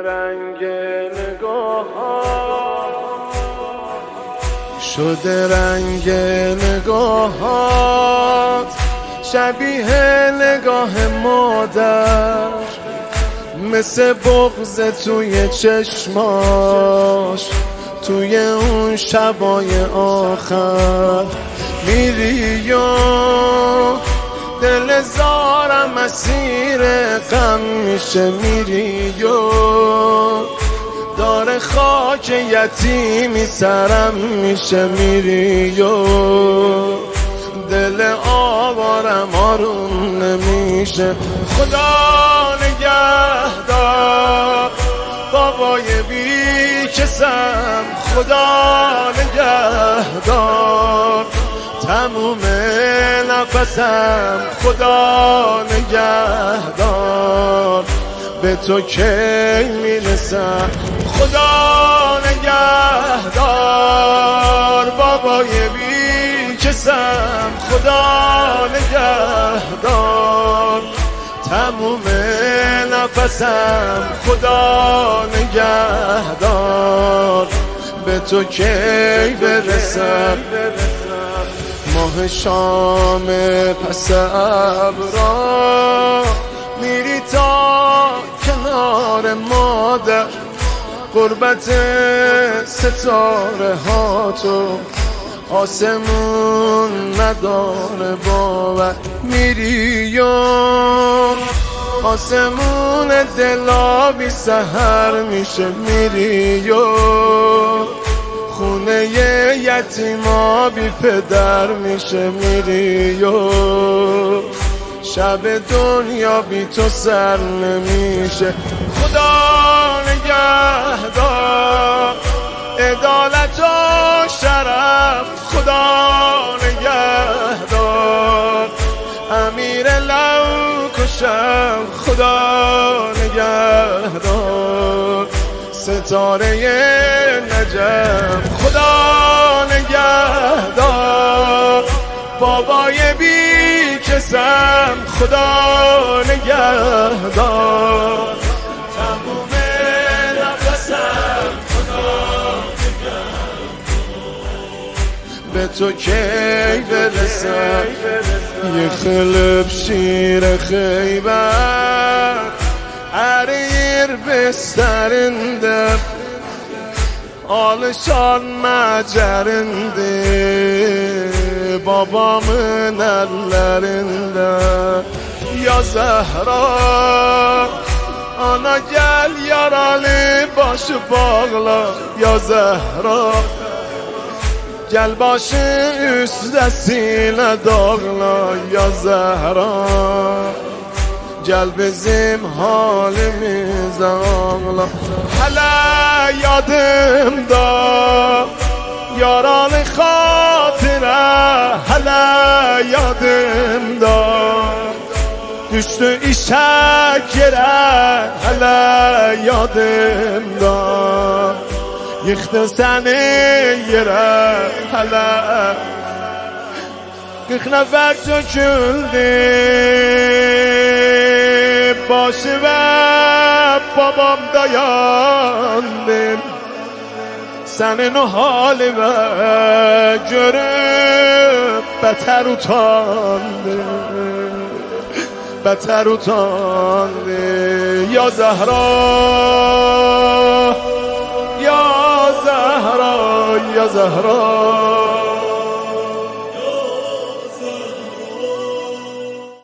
رنگ نگاهات، شده رنگ نگاهات شبیه نگاه مادر، مثل بغض توی چشماش توی اون شبای آخر. میری و دل زارم اسیر غم میشه، میری و داره خاک یتیمی سرم میشه، میری و دل آوارم آروم نمیشه. خدا نگهدار بابای بی کسم، خدا نگهدار تموم نفسم، خدا نگهدار به تو کی میرسم. خدا نگهدار بابای بی کسم، خدا نگهدار تموم نفسم، خدا نگهدار به تو کی برسم. ماه شام پس ابرا میری تا کنار مادر، قربت ستاره ها تو آسمون نداره باور. میری و آسمون دلابی سحر میشه، میری و خونه یتیما بی پدر میشه، میری و شب دنیا بی تو سر نمیشه. خدا نگهدار عدالت و شرف، خدا نگهدار امیر لو کشم، خدا نگهدار ستاره نجم، خدا نگهدار بابای بی کسم، خدا نگهدار تموم نفسم، خدا نگهدار به تو کی برسم. یه خلب شیر خیبر عریر بسترنده، alışan mecerinde babamın ellerinde. Ya Zehra ana gel yaralı başı bağla, ya Zehra gel başı üstesine dağla, ya Zehra gel bizim halimize ağla. Hele yadımda yaralı hatıra, hele yadımda düştü işek yere, hele yadımda yıktı seni yere, hele 40 nefer döküldü başı ve babam dayandım. Senin o halime görüp beter utandım, beter utandım. Ya Zehra, ya Zehra, ya Zehra